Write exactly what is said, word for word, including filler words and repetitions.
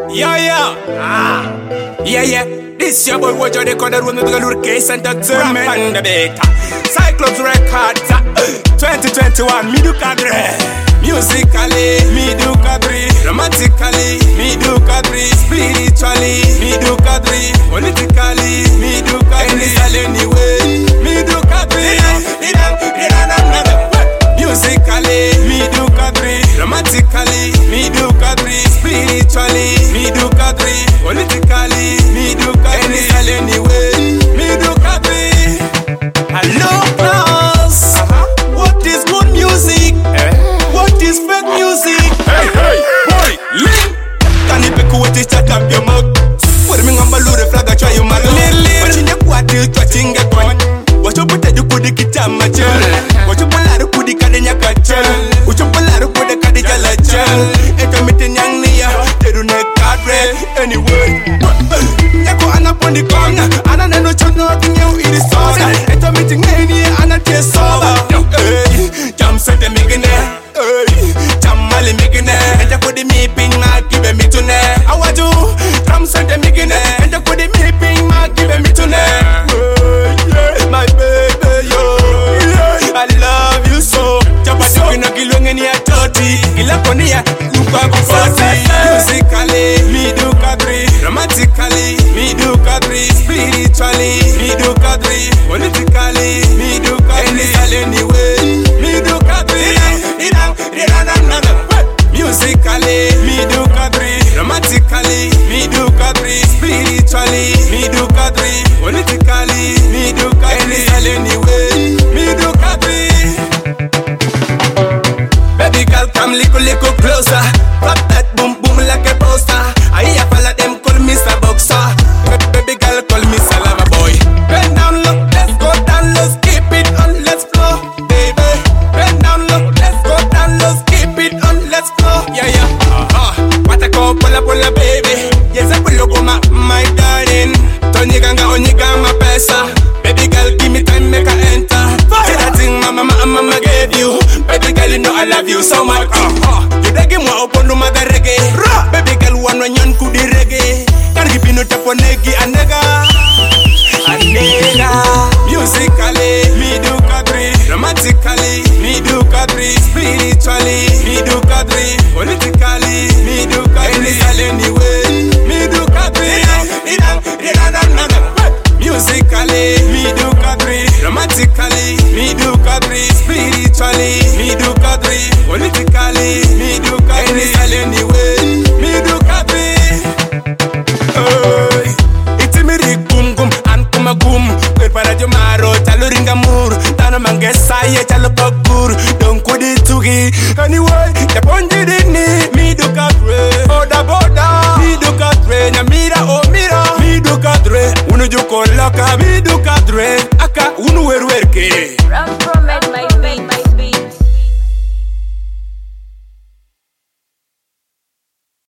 Yeah, yeah. Ah. Yeah, yeah. This your boy Wojo, they call the room with the lure case entertainment and the beta. Cyclops Records, uh, twenty twenty-one, me do cadre. Musically, me do cadre. Romantically, me do cadre. Spiritually, me do cadre. Politically, me do cadre. Anyway, me do cadre. Musically, me do cadre. Romantically, me do cadre. Spiritually, me do cadre. Politically, me do cadre. Anyway, me do cadre. Hello, class. Uh-huh. What is good music? Eh? What is fake music? Hey, hey, boy, link. Can you pick what is that up your mouth? Put me on balloon, the flag, I try you, my lily. But you know what you touching a point. What you put the good guitar, my child. What you pull out of the Cadena Catchel. What you pull out of the Cadena Lachel. And you're meeting young Nia, they do not cadre anyway. You go on up on the corner, and I know you're nothing new in the sauce. And you're meeting any, and I taste sober. Hey, jam set the millionaire. Hey, jam mali millionaire. And you put the me ping, ma give me to ne. I want you, jam set the millionaire. And you put the me ping, ma give me to ne. My baby, yo, I love you so. Chapa so no kilong ni atoti. Kila konia lupa kupati. Musically, me do cadre. Romantically, me do cadre. Spiritually, me do cadre. Politically, me do cadre. Anyway, me do cadre. Musically, me do cadre. Romantically, me do cadre. Spiritually, me do cadre. Politically, me do cadre. Anyway, me do cadre. Baby girl, come little, little closer. Pop that boom, boom like a poster. I hear fella them call me Mister Boxer. Baby girl, call me Salama boy. Bend down low, let's go down low. Keep it on, let's flow, baby. Bend down low, let's go down low. Keep it on, let's flow. Yeah, yeah. Uh-huh. What I call pull up, pull up, baby. Yes, I pull up, my, my darling. Tony Ganga, Oniga, my pesa. Baby girl, give me time, make her enter. Say that thing, mama, mama, mama gave you. Baby girl, you know I love you so much. Uh-huh. You reggae moi open no maga reggae. Baby girl, one when you could reggae. Can't give you no tap on negi a nega. A nega. Musically, me do cadre. Romantically, me do cadre. Spiritually, me do cadre. Politically, me do cadre. Anyway, me do cadre. Musically, me do cadre. Romantically, me do cadre. Spiritually, me do cadre. Politically, me do cadre. Anyway, me do cadre. Hey, it's me rig boom boom and kuma boom. Per para jo maro chalo ringa mur. Tano mangesa ye chalo pakur. Don't kudi tugi. Anyway, the ponji dini me do cadre. Boda boda me do cadre. Na mira oh mira me do cadre. Uno jo kolaka me do cadre. Aka unu wer wer ke.